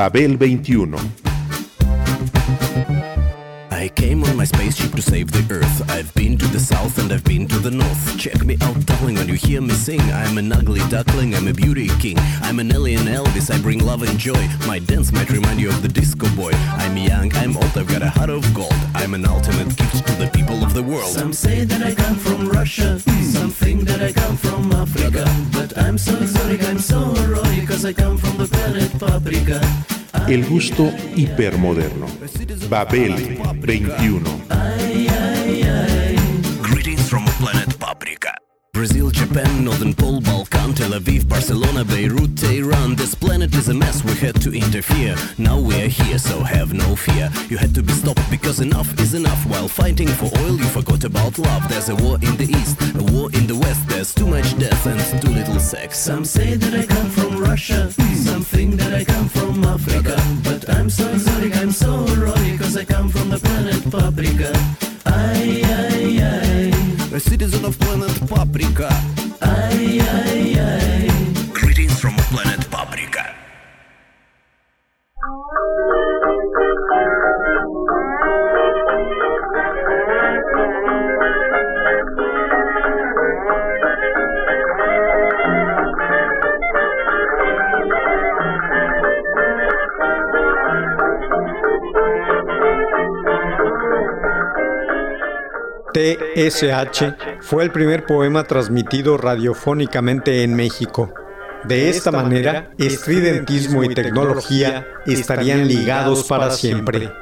Babel 21. I came on my spaceship to save the Earth. I've been to the south and I've been to the north. Check me out, darling, when you hear me sing. I'm an ugly duckling, I'm a beauty king. I'm an alien Elvis, I bring love and joy. My dance might remind you of the disco boy. I'm young, I'm old, I've got a heart of gold. I'm an ultimate gift to the people of the world. Some say that I come from Russia, some think that I come from Africa. But I'm so exotic, I'm so erotic, cause I come from the planet Paprika. El gusto hipermoderno. Babel 21. Greetings from planet Paprika. Brazil, Japan, Northern Pole, Balkan, Tel Aviv, Barcelona, Beirut, Tehran. This planet is a mess, we had to interfere. Now we are here, so have no fear. You had to be stopped because enough is enough. While fighting for oil, you forgot about love. There's a war in the east, a war in the west. There's too much death and too little sex. Some say that I come from Russia, some think that I come from Africa. But I'm so exotic, I'm so erotic, cause I come from the planet Paprika. Ay, ay, ay. A citizen of planet Paprika. Ay, ay, ay. Greetings from planet Paprika. TSH fue el primer poema transmitido radiofónicamente en México. De esta manera, estridentismo y tecnología estarían ligados para siempre.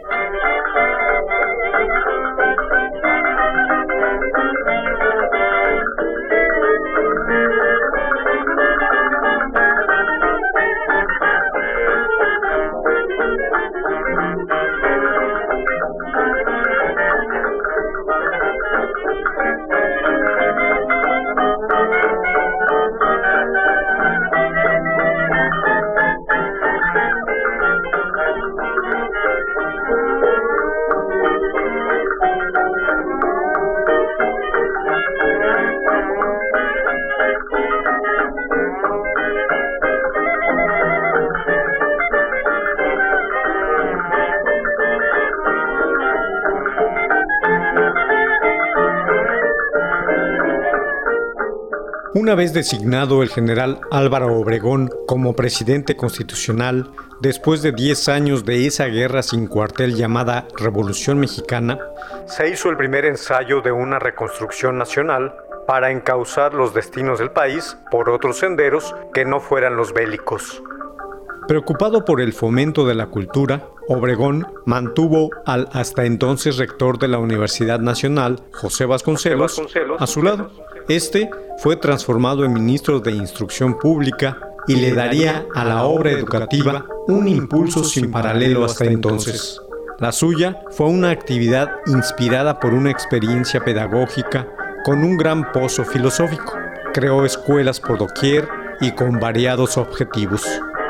Una vez designado el general Álvaro Obregón como presidente constitucional, después de 10 años de esa guerra sin cuartel llamada Revolución Mexicana, se hizo el primer ensayo de una reconstrucción nacional para encauzar los destinos del país por otros senderos que no fueran los bélicos. Preocupado por el fomento de la cultura, Obregón mantuvo al hasta entonces rector de la Universidad Nacional, José Vasconcelos, a su lado. Este fue transformado en ministro de Instrucción Pública y le daría a la obra educativa un impulso sin paralelo hasta entonces. La suya fue una actividad inspirada por una experiencia pedagógica con un gran pozo filosófico. Creó escuelas por doquier y con variados objetivos.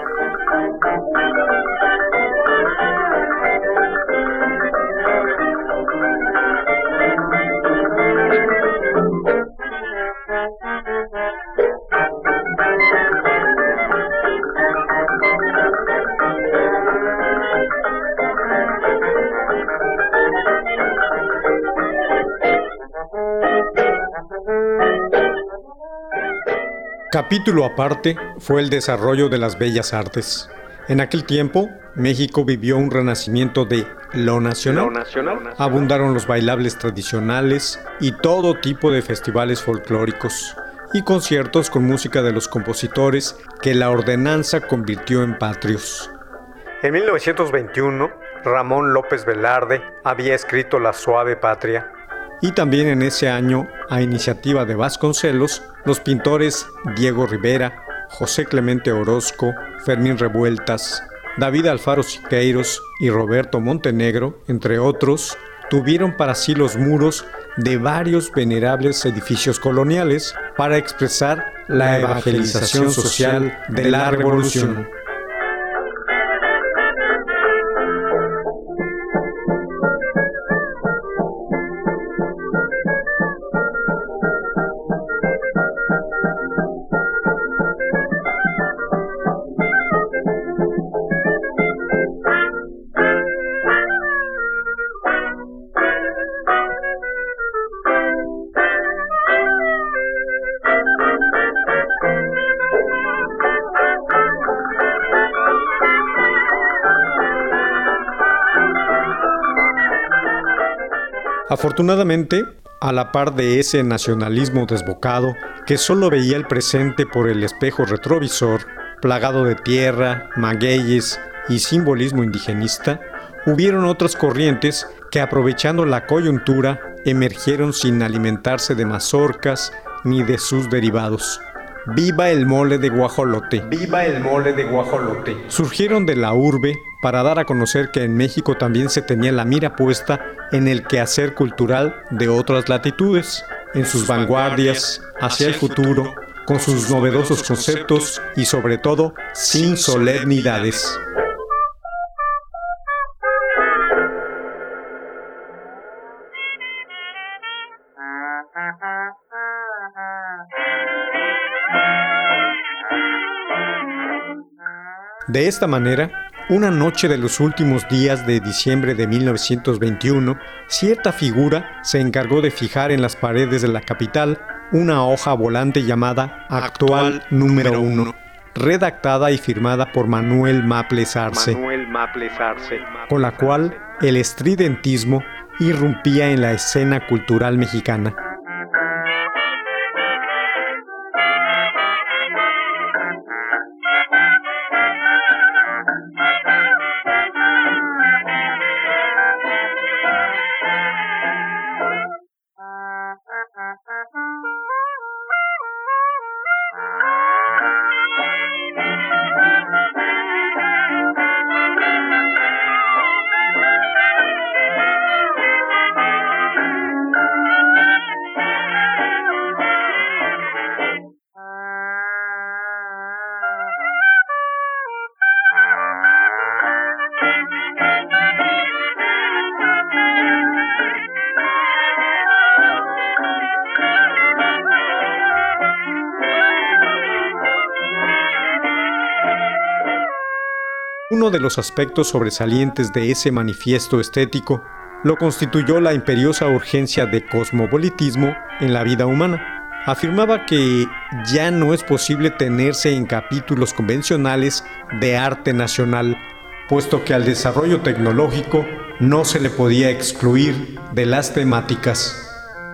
Capítulo aparte fue el desarrollo de las bellas artes. En aquel tiempo, México vivió un renacimiento de lo nacional. Abundaron los bailables tradicionales y todo tipo de festivales folclóricos y conciertos con música de los compositores que la ordenanza convirtió en patrios. En 1921, Ramón López Velarde había escrito La Suave Patria. Y también en ese año, a iniciativa de Vasconcelos, los pintores Diego Rivera, José Clemente Orozco, Fermín Revueltas, David Alfaro Siqueiros y Roberto Montenegro, entre otros, tuvieron para sí los muros de varios venerables edificios coloniales para expresar la evangelización social de la Revolución. Afortunadamente, a la par de ese nacionalismo desbocado que solo veía el presente por el espejo retrovisor, plagado de tierra, magueyes y simbolismo indigenista, hubieron otras corrientes que, aprovechando la coyuntura, emergieron sin alimentarse de mazorcas ni de sus derivados. ¡Viva el mole de guajolote! ¡Viva el mole de guajolote! Surgieron de la urbe para dar a conocer que en México también se tenía la mira puesta en el quehacer cultural de otras latitudes, en sus vanguardias, hacia el futuro, con sus novedosos conceptos y sobre todo sin solemnidades. De esta manera, una noche de los últimos días de diciembre de 1921, cierta figura se encargó de fijar en las paredes de la capital una hoja volante llamada Actual número 1, redactada y firmada por Manuel Maples Arce, con la cual el estridentismo irrumpía en la escena cultural mexicana. Uno de los aspectos sobresalientes de ese manifiesto estético lo constituyó la imperiosa urgencia de cosmopolitismo en la vida humana. Afirmaba que ya no es posible tenerse en capítulos convencionales de arte nacional, puesto que al desarrollo tecnológico no se le podía excluir de las temáticas.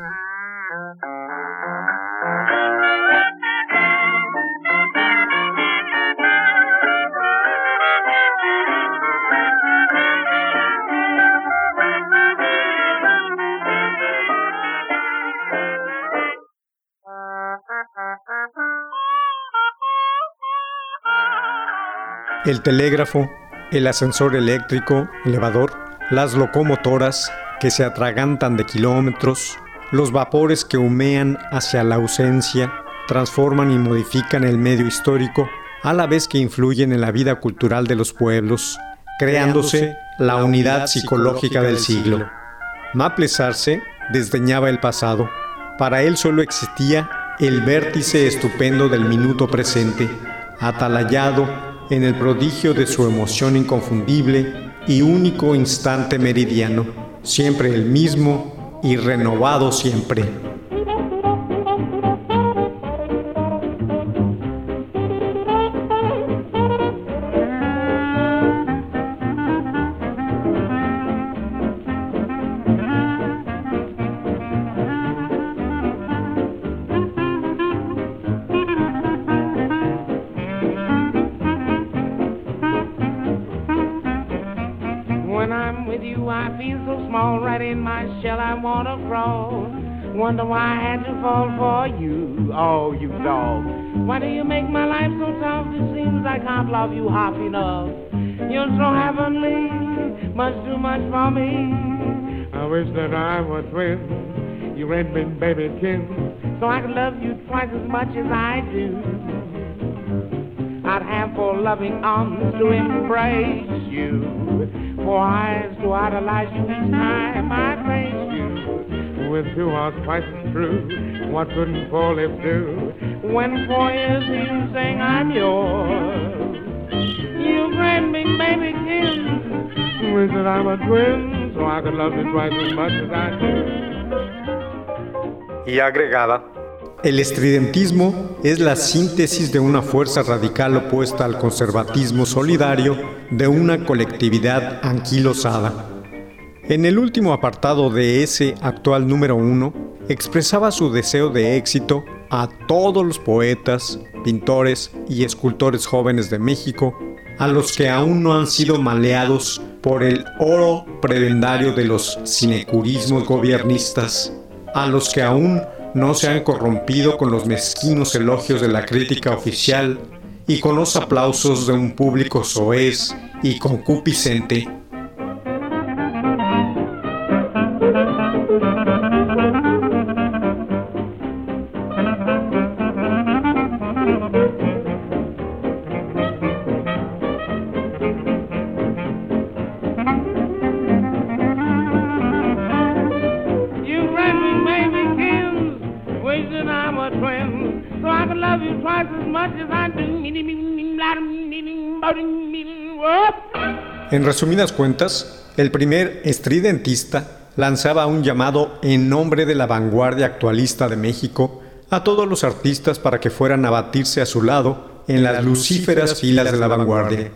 El telégrafo, el ascensor eléctrico, elevador, las locomotoras que se atragantan de kilómetros, los vapores que humean hacia la ausencia, transforman y modifican el medio histórico a la vez que influyen en la vida cultural de los pueblos, creándose la unidad psicológica del siglo. Maples Arce desdeñaba el pasado. Para él solo existía el vértice estupendo del minuto presente, atalayado en el prodigio de su emoción inconfundible y único instante meridiano, siempre el mismo y renovado siempre. Wonder why I had to fall for you, oh you dog. Why do you make my life so tough? It seems I can't love you half enough. You're so heavenly, much too much for me. I wish that I were twins, you red big baby kids, so I could love you twice as much as I do. I'd have 4 loving arms to embrace you, 4 eyes to idolize you each time I trace you. With 2 hearts twice as true, what couldn't 4 lips do? When 4 ears you sing I'm yours. You grand big baby kids, wish that I were twins, so I could love you twice as much as I do. Y agregada, el estridentismo es la síntesis de una fuerza radical opuesta al conservatismo solidario de una colectividad anquilosada. En el último apartado de ese actual número 1, expresaba su deseo de éxito a todos los poetas, pintores y escultores jóvenes de México, a los que aún no han sido maleados por el oro prebendario de los sinecurismos gobiernistas, a los que aún no se han corrompido con los mezquinos elogios de la crítica oficial y con los aplausos de un público soez y concupiscente. En resumidas cuentas, el primer estridentista lanzaba un llamado en nombre de la vanguardia actualista de México a todos los artistas para que fueran a batirse a su lado en las lucíferas filas de la vanguardia.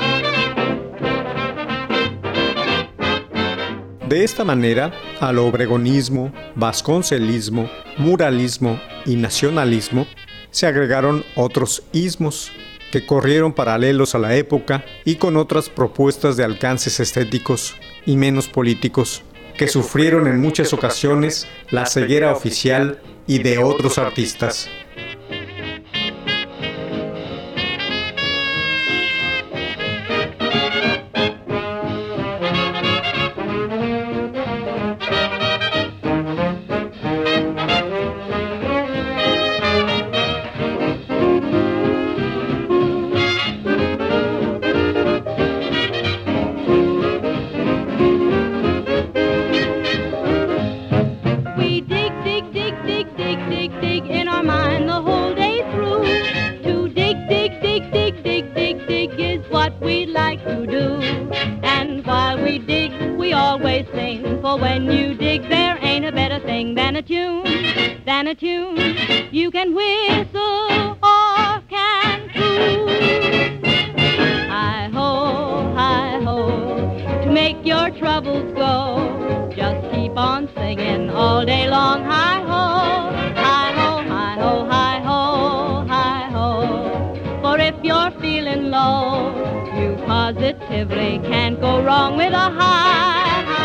De esta manera, al obregonismo, vasconcelismo, muralismo y nacionalismo se agregaron otros ismos que corrieron paralelos a la época y con otras propuestas de alcances estéticos y menos políticos, que sufrieron en muchas ocasiones la ceguera oficial y de otros artistas. When you dig, there ain't a better thing than a tune, you can whistle or can coo. Hi-ho, to make your troubles go, just keep on singing all day long. Hi-ho, hi-ho, hi-ho, hi-ho, hi-ho, for if you're feeling low, you positively can't go wrong with a hi-ho.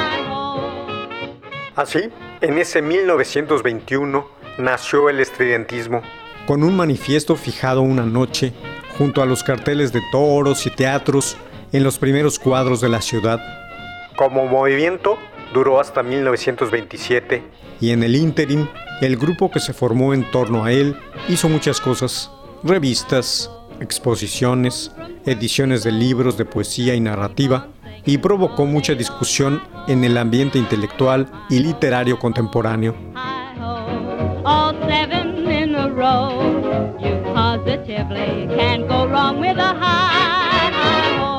Así, en ese 1921 nació el estridentismo, con un manifiesto fijado una noche junto a los carteles de toros y teatros en los primeros cuadros de la ciudad. Como movimiento duró hasta 1927 y en el ínterin el grupo que se formó en torno a él hizo muchas cosas: revistas, exposiciones, ediciones de libros de poesía y narrativa, y provocó mucha discusión en el ambiente intelectual y literario contemporáneo. All seven in a row, you positively can't go wrong with a hi-ho.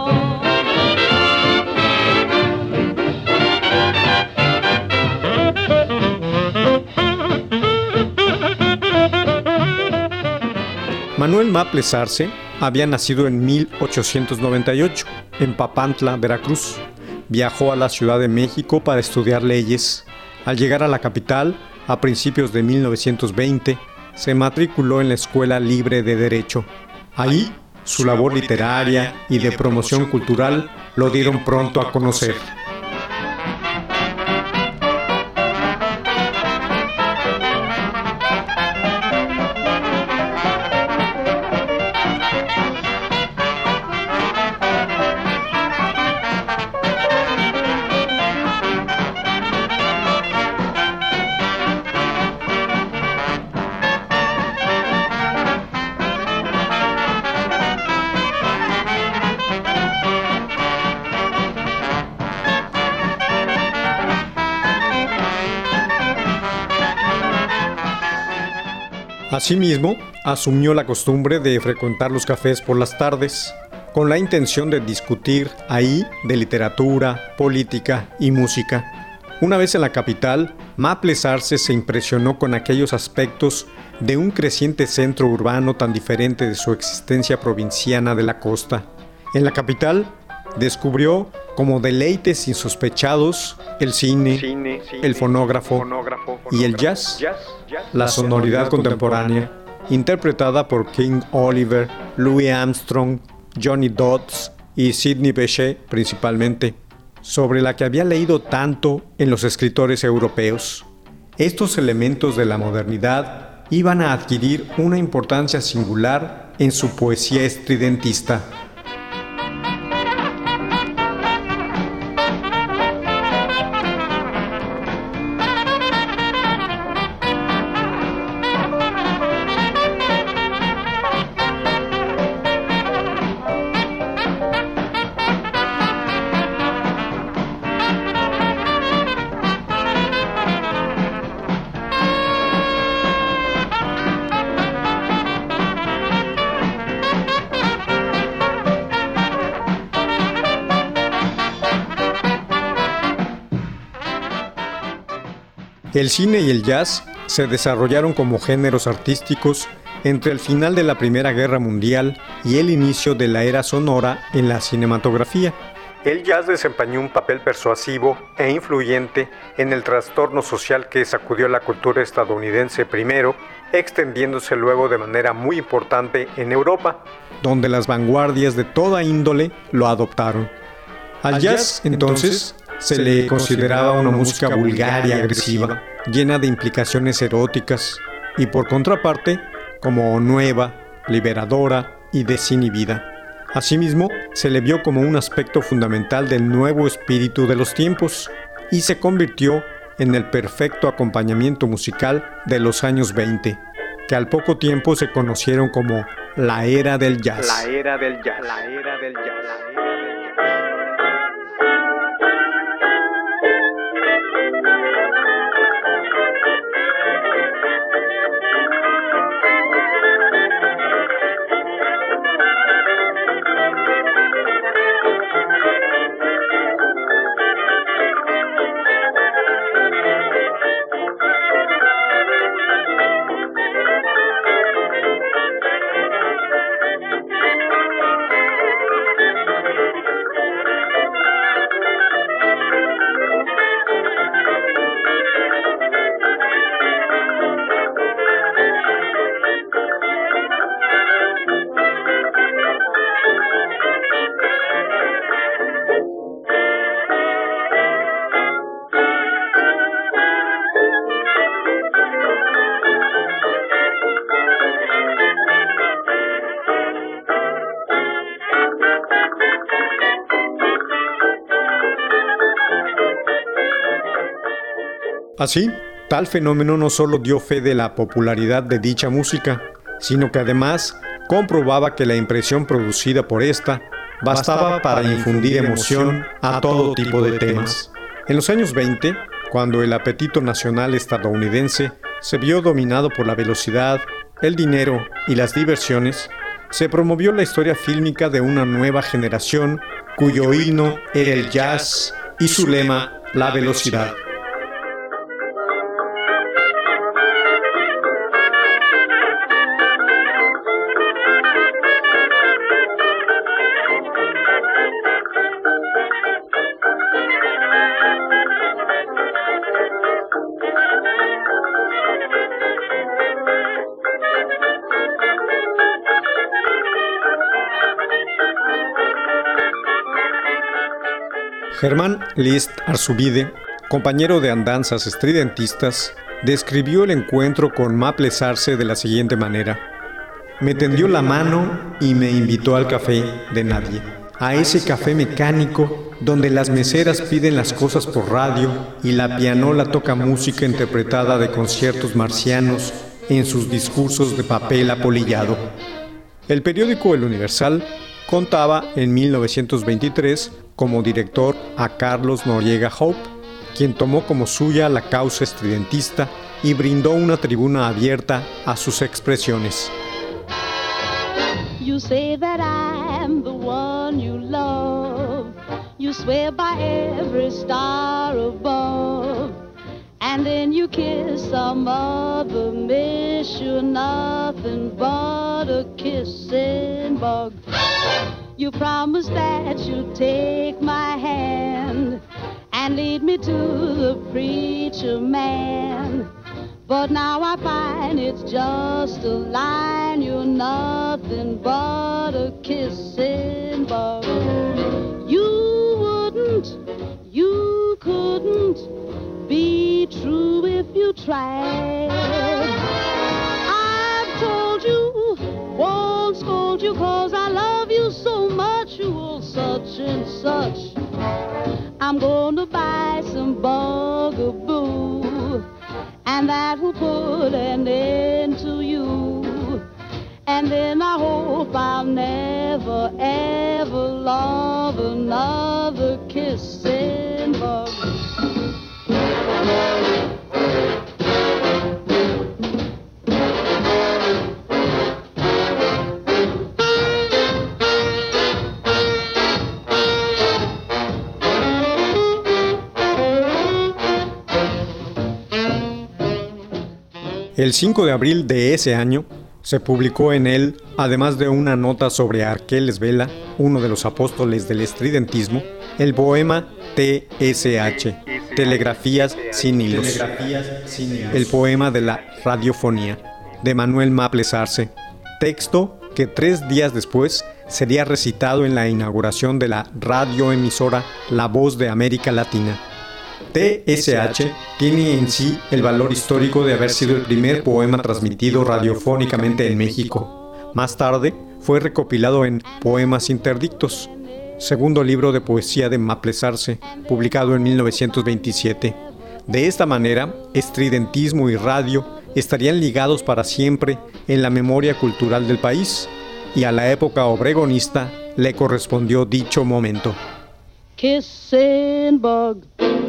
Manuel Maples Arce había nacido en 1898 en Papantla, Veracruz. Viajó a la Ciudad de México para estudiar leyes. Al llegar a la capital, a principios de 1920, se matriculó en la Escuela Libre de Derecho. Ahí, su labor literaria y de promoción cultural lo dieron pronto a conocer. Asimismo, asumió la costumbre de frecuentar los cafés por las tardes, con la intención de discutir ahí de literatura, política y música. Una vez en la capital, Maples Arce se impresionó con aquellos aspectos de un creciente centro urbano tan diferente de su existencia provinciana de la costa. En la capital, descubrió como deleites insospechados el cine, el fonógrafo y el jazz, la sonoridad contemporánea, interpretada por King Oliver, Louis Armstrong, Johnny Dodds y Sidney Bechet principalmente, sobre la que había leído tanto en los escritores europeos. Estos elementos de la modernidad iban a adquirir una importancia singular en su poesía estridentista. El cine y el jazz se desarrollaron como géneros artísticos entre el final de la Primera Guerra Mundial y el inicio de la era sonora en la cinematografía. El jazz desempeñó un papel persuasivo e influyente en el trastorno social que sacudió la cultura estadounidense primero, extendiéndose luego de manera muy importante en Europa, donde las vanguardias de toda índole lo adoptaron. Al jazz, entonces, se le consideraba una música vulgar y agresiva, llena de implicaciones eróticas, y por contraparte, como nueva, liberadora y desinhibida. Asimismo, se le vio como un aspecto fundamental del nuevo espíritu de los tiempos, y se convirtió en el perfecto acompañamiento musical de los años 20, que al poco tiempo se conocieron como la era del jazz. La era del jazz. La era del jazz. La era del jazz. Así, tal fenómeno no solo dio fe de la popularidad de dicha música, sino que además comprobaba que la impresión producida por esta bastaba para infundir emoción a todo tipo de temas. En los años 20, cuando el apetito nacional estadounidense se vio dominado por la velocidad, el dinero y las diversiones, se promovió la historia fílmica de una nueva generación cuyo himno era el jazz y su lema, la velocidad. Germán Liszt Arzubide, compañero de andanzas estridentistas, describió el encuentro con Maple Sarce de la siguiente manera: me tendió la mano y me invitó al café de nadie, a ese café mecánico donde las meseras piden las cosas por radio y la pianola toca música interpretada de conciertos marcianos en sus discursos de papel apolillado. El periódico El Universal contaba en 1923 como director a Carlos Noriega Hope, quien tomó como suya la causa estridentista y brindó una tribuna abierta a sus expresiones. You say that I'm the one you love. You swear by every star above. And then you kiss some other miss. You're nothing but a kissing bug. You promised that you'd take my hand and lead me to the preacher man. But now I find it's just a line. You're nothing but a kissing bug. You wouldn't, you couldn't be true if you tried. I've told you, won't scold you, 'cause I love you so much. You old such and such. I'm gonna buy some bugaboo, and that will put an end to you. And then I hope I'll never, ever love another kissing bug. El 5 de abril de ese año se publicó en él, además de una nota sobre Arqueles Vela, uno de los apóstoles del estridentismo, el poema TSH, Telegrafías sin hilos, el poema de la radiofonía, de Manuel Maples Arce, texto que 3 días después sería recitado en la inauguración de la radioemisora La Voz de América Latina. TSH tiene en sí el valor histórico de haber sido el primer poema transmitido radiofónicamente en México. Más tarde fue recopilado en Poemas Interdictos, segundo libro de poesía de Maples Arce, publicado en 1927. De esta manera, estridentismo y radio estarían ligados para siempre en la memoria cultural del país, y a la época obregonista le correspondió dicho momento. Kissing bug.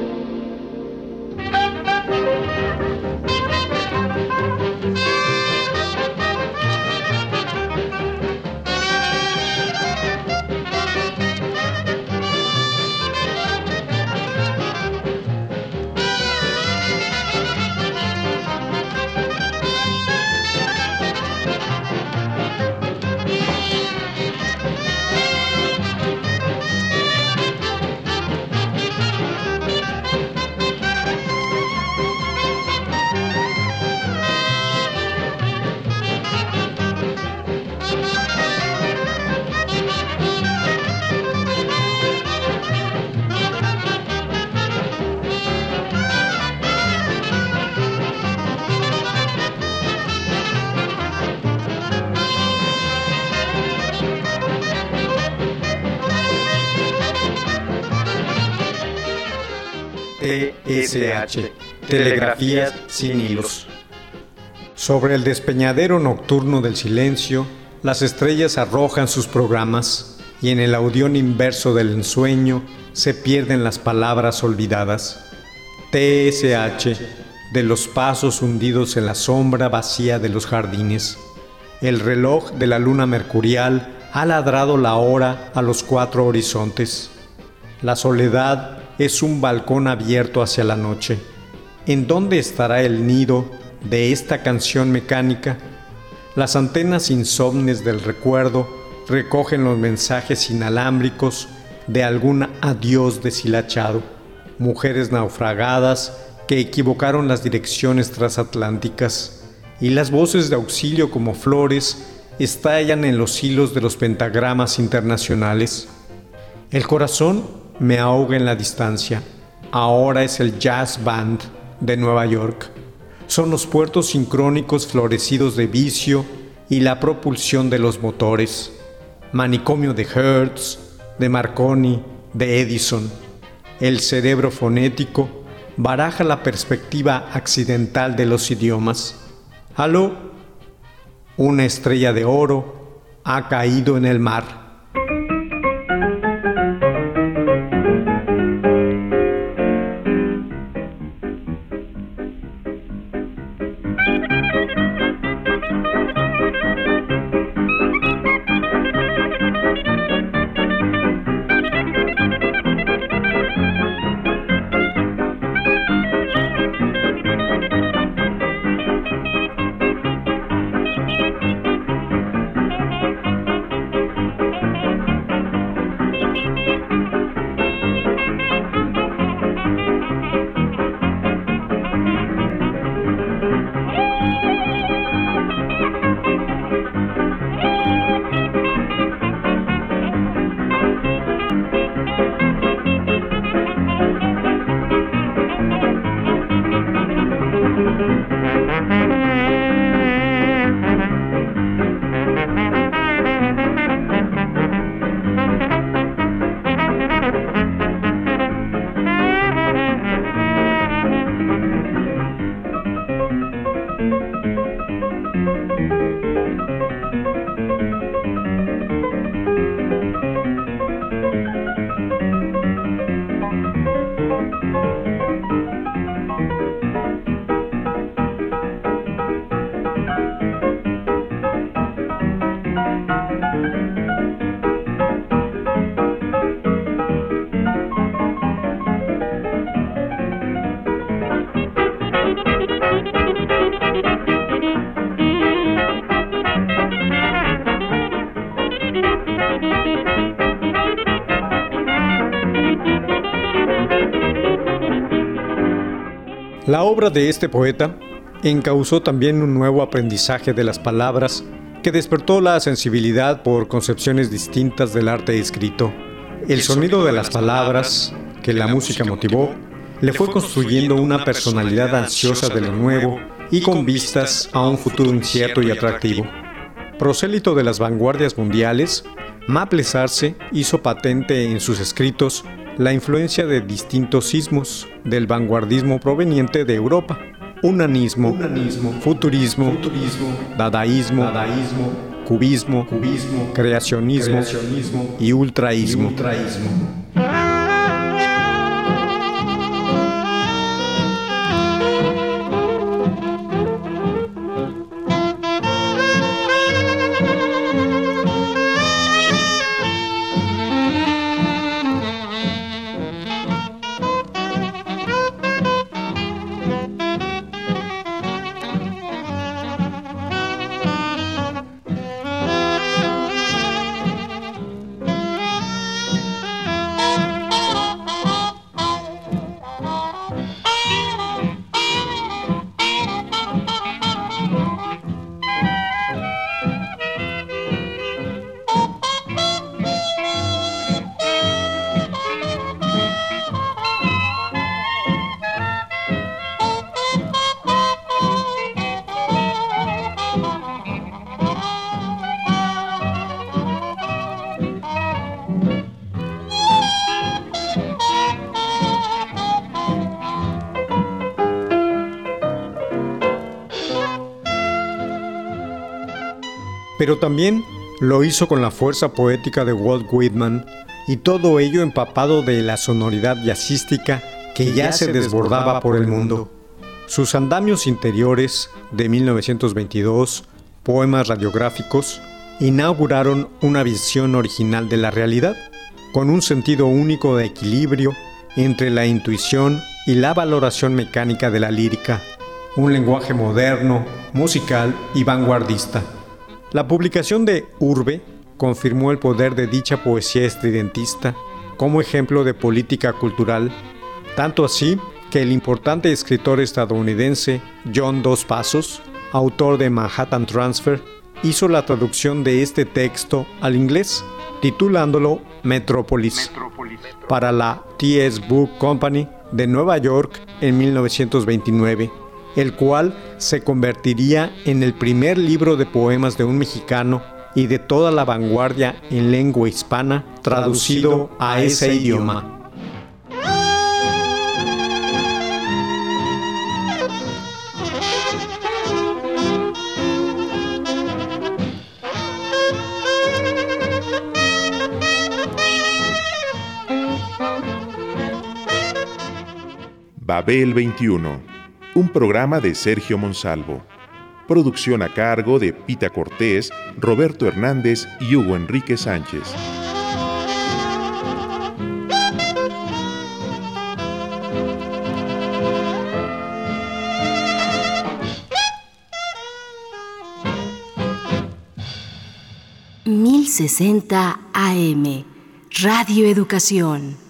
TSH, Telegrafías sin hilos. Sobre el despeñadero nocturno del silencio, las estrellas arrojan sus programas, y en el audión inverso del ensueño se pierden las palabras olvidadas. TSH, de los pasos hundidos en la sombra vacía de los jardines. El reloj de la luna mercurial ha ladrado la hora a los 4 horizontes. La soledad es un balcón abierto hacia la noche. ¿En dónde estará el nido de esta canción mecánica? Las antenas insomnes del recuerdo recogen los mensajes inalámbricos de algún adiós deshilachado. Mujeres naufragadas que equivocaron las direcciones transatlánticas, y las voces de auxilio como flores estallan en los hilos de los pentagramas internacionales. El corazón me ahoga en la distancia. Ahora es el Jazz Band de Nueva York. Son los puertos sincrónicos florecidos de vicio y la propulsión de los motores. Manicomio de Hertz, de Marconi, de Edison. El cerebro fonético baraja la perspectiva accidental de los idiomas. ¿Aló? Una estrella de oro ha caído en el mar. La obra de este poeta encauzó también un nuevo aprendizaje de las palabras que despertó la sensibilidad por concepciones distintas del arte escrito. El sonido de las palabras que la música motivó le fue construyendo una personalidad ansiosa de lo nuevo y con vistas a un futuro incierto y atractivo. Prosélito de las vanguardias mundiales, Maples Arce hizo patente en sus escritos la influencia de distintos sismos del vanguardismo proveniente de Europa: humanismo, futurismo, dadaísmo, cubismo, creacionismo y ultraísmo. Pero también lo hizo con la fuerza poética de Walt Whitman, y todo ello empapado de la sonoridad jazzística que ya se desbordaba por el mundo. Sus andamios interiores, de 1922, poemas radiográficos, inauguraron una visión original de la realidad, con un sentido único de equilibrio entre la intuición y la valoración mecánica de la lírica, un lenguaje moderno, musical y vanguardista. La publicación de Urbe confirmó el poder de dicha poesía estridentista como ejemplo de política cultural, tanto así que el importante escritor estadounidense John Dos Passos, autor de Manhattan Transfer, hizo la traducción de este texto al inglés, titulándolo Metropolis, para la T.S. Book Company de Nueva York en 1929. El cual se convertiría en el primer libro de poemas de un mexicano y de toda la vanguardia en lengua hispana traducido a ese idioma. Babel 21, un programa de Sergio Monsalvo. Producción a cargo de Pita Cortés, Roberto Hernández y Hugo Enrique Sánchez. ...1060 AM, Radio Educación.